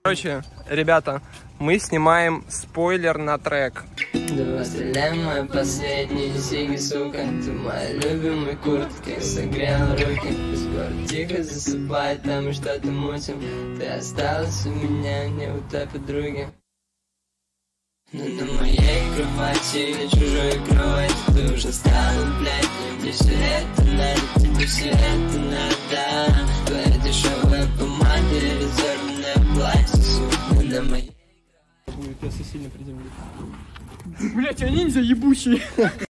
Короче, ребята, мы снимаем спойлер на трек. Давай стреляй, мой последний сиги, сука. Ты моя любимая куртка, согрел руки. Скоро тихо засыпай, там мы что-то мутим. Ты осталась у меня, не утопят други. Но на моей кровати, на чужой кровати ты уже стала, блядь. Мне все это надо, тебе все это надо. Твоя дешевая помада и резервное платье, сука, на моей. Будет, если сильно приземлить. Блять, я ниндзя ебучий.